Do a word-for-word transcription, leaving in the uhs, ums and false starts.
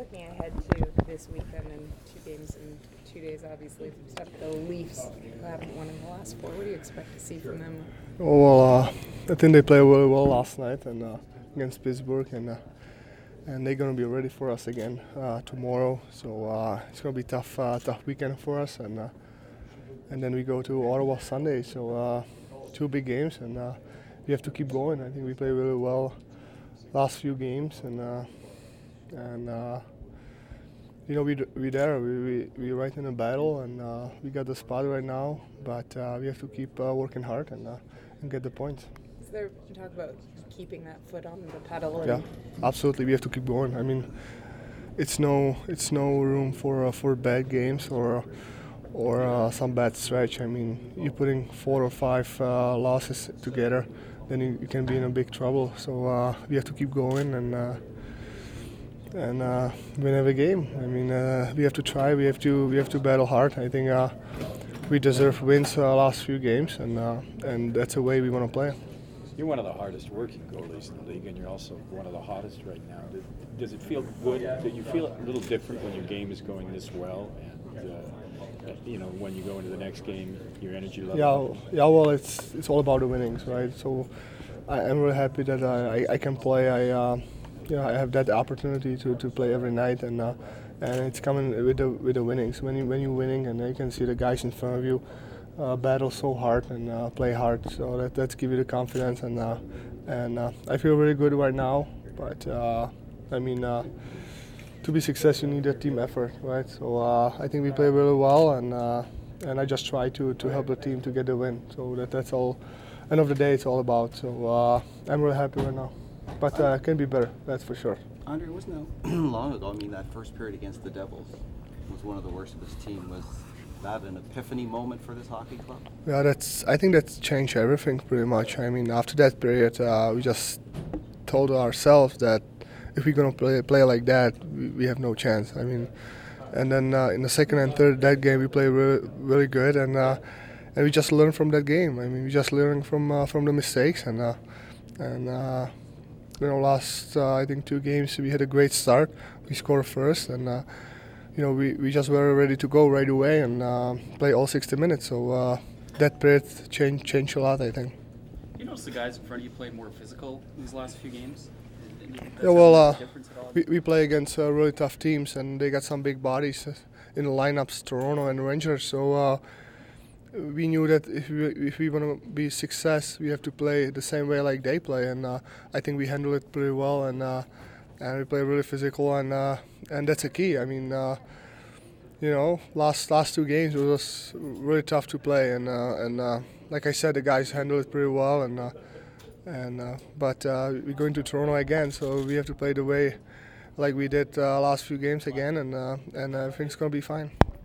looking ahead to this weekend and two games in two days, obviously, stuff the Leafs who haven't won in the last four. What do you expect to see from them? Well, uh, I think they played really well last night and uh, against Pittsburgh, and uh, and they're gonna be ready for us again uh, tomorrow. So uh, it's gonna be tough, uh, tough weekend for us, and uh, and then we go to Ottawa Sunday. So uh, two big games, and uh, we have to keep going. I think we played really well last few games, and uh, and. Uh, You know, we we there. We we we right in a battle, and uh, we got the spot right now. But uh, we have to keep uh, working hard and uh, and get the points. Is there talk about keeping that foot on the pedal? And Yeah, absolutely. We have to keep going. I mean, it's no it's no room for uh, for bad games or or uh, some bad stretch. I mean, you're putting four or five uh, losses together, then you, you can be in a big trouble. So uh, we have to keep going and. Uh, and uh, win every game. I mean, uh, we have to try. We have to. We have to battle hard. I think uh, we deserve wins uh, last few games, and uh, and that's the way we want to play. You're one of the hardest working goalies in the league, and you're also one of the hottest right now. Does it feel good? Do you feel a little different when your game is going this well, and uh, you know when you go into the next game, your energy level? Yeah, yeah. Well, it's it's all about the winnings, right? So I, I'm really happy that I, I, I can play. I. Uh, Yeah, I have that opportunity to, to play every night, and uh, and it's coming with the with the winnings. When you when you're winning, and you can see the guys in front of you uh, battle so hard and uh, play hard. So that that's give you the confidence, and uh, and uh, I feel really good right now. But uh, I mean, uh, to be successful, you need a team effort, right? So uh, I think we play really well, and uh, and I just try to, to help the team to get the win. So that that's all. End of the day, it's all about. So uh, I'm really happy right now. But uh, can be better, that's for sure. Andre, wasn't that long ago? I mean, that first period against the Devils was one of the worst of this team. Was that an epiphany moment for this hockey club? Yeah, that's. I think that's changed everything pretty much. I mean, after that period, uh, we just told ourselves that if we're gonna play play like that, we, we have no chance. I mean, and then uh, in the second and third that game, we played really, really good, and uh, and we just learned from that game. I mean, we just learning from uh, from the mistakes, and uh, and. Uh, You know, last uh, I think two games we had a great start. We scored first, and uh, you know we, we just were ready to go right away and uh, play all sixty minutes. So uh, that period changed changed a lot, I think. You notice the guys in front of you play more physical in these last few games? And you think that's Yeah, well, having a uh, difference at all? we we play against uh, really tough teams, and they got some big bodies in the lineups, Toronto and Rangers. So. Uh, We knew that if we if we want to be success, we have to play the same way like they play, and uh, I think we handle it pretty well, and uh, and we play really physical, and uh, and that's a key. I mean, uh, you know, last last two games it was really tough to play, and uh, and uh, like I said, the guys handle it pretty well, and uh, and uh, but uh, we're going to Toronto again, so we have to play the way like we did uh, last few games again, and uh, and everything's gonna be fine.